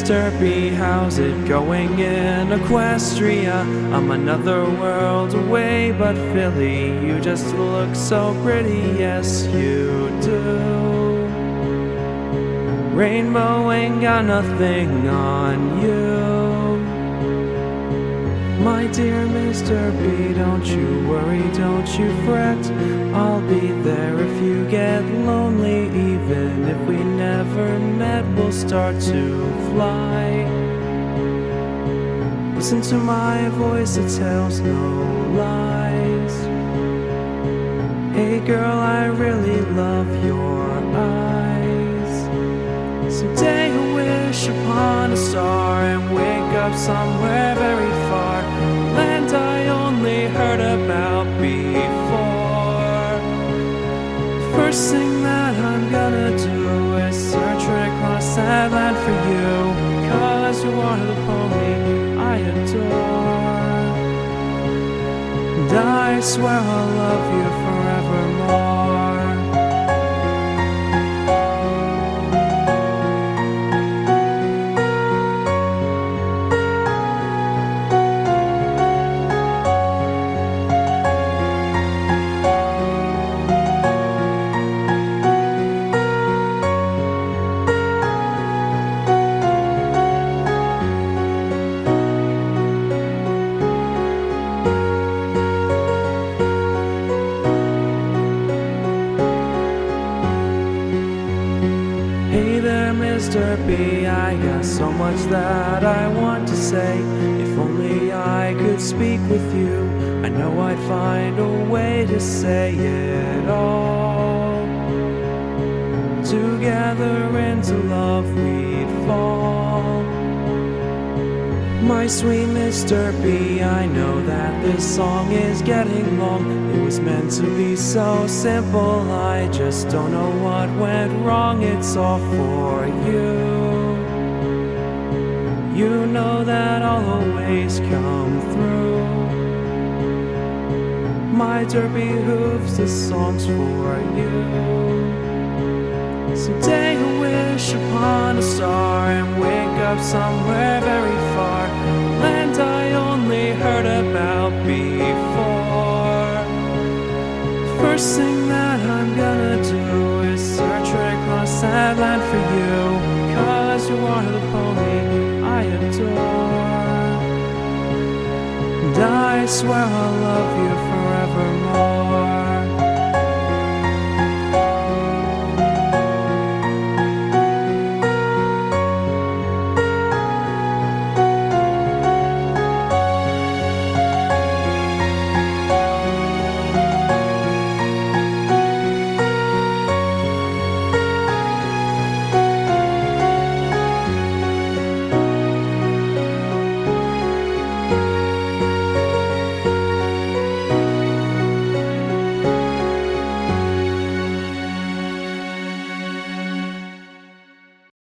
Mr. B, how's it going in Equestria? I'm another world away, but Philly, you just look so pretty, yes you do. Rainbow ain't got nothing on you. My dear Mr. B, don't you worry, don't you fret. I'll be there if you get lonely. Even if we never met, we'll start to fly. Listen to my voice, it tells no lies. Hey girl, I really love your eyes. Someday I wish upon a star and wake up somewhere very far, land I only heard about before. First thing that I'm gonna do is search right across that land for you, 'cause you are the pony I adore. And I swear I'll love you forevermore. Hey there, Mr. B, I got so much that I want to say. If only I could speak with you, I know I'd find a way to say it all. Together into love we'd fall. My sweet Mr. B, I know that this song is getting long. It was meant to be so simple, I just don't know what went wrong. It's all for you. You know that I'll always come through. My derby hooves, this song's for you. Someday I wish upon a star and wake up somewhere very far, land I only heard about before. First thing that I'm gonna do is search right across that land for you, 'cause you are the pony I adore. And I swear I'll love you forevermore.